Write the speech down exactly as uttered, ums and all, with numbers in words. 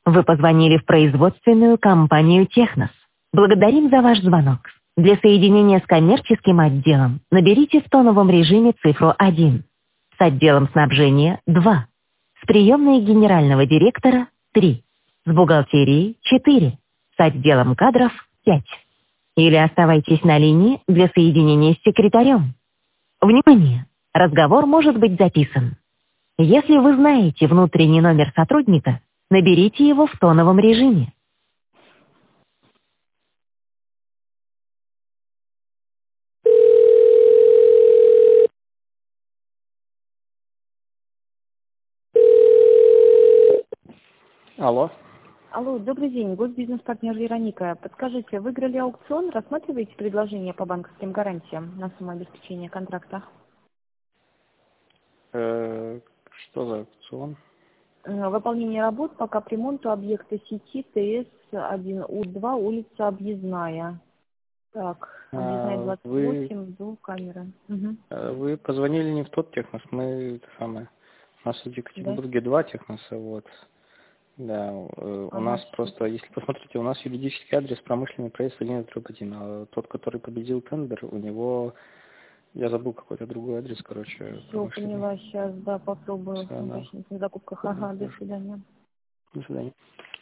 Вы позвонили в производственную компанию «Технос». Благодарим за ваш звонок. Для соединения с коммерческим отделом наберите в тоновом режиме цифру один. С отделом снабжения – два. С приемной генерального директора – три. С бухгалтерией – четыре. С отделом кадров – пять. Или оставайтесь на линии для соединения с секретарем. Внимание! Разговор может быть записан. Если вы знаете внутренний номер сотрудника, наберите его в тоновом режиме. Алло. Алло, добрый день, госбизнес-партнер Вероника. Подскажите, выиграли аукцион, рассматриваете предложение по банковским гарантиям на самообеспечение контракта? Э, что за аукцион? Э, Выполнение работ по капремонту объекта сети Т С один У два, улица Объездная. Так, Объездная А, двадцать вы, восемь, двухкамера. Угу. э, вы позвонили не в тот технос, мы это самое. У нас в Да? Екатеринбурге два техноса, вот. Да, э, у Ага. нас просто, если посмотрите, у нас юридический адрес промышленный проезд один один, а тот, который победил тендер, у него, я забыл какой-то другой адрес, короче, Все, промышленный. поняла, сейчас, да, попробую Все, да. уточнить на закупках. Ага, до Хорошо. свидания. До свидания.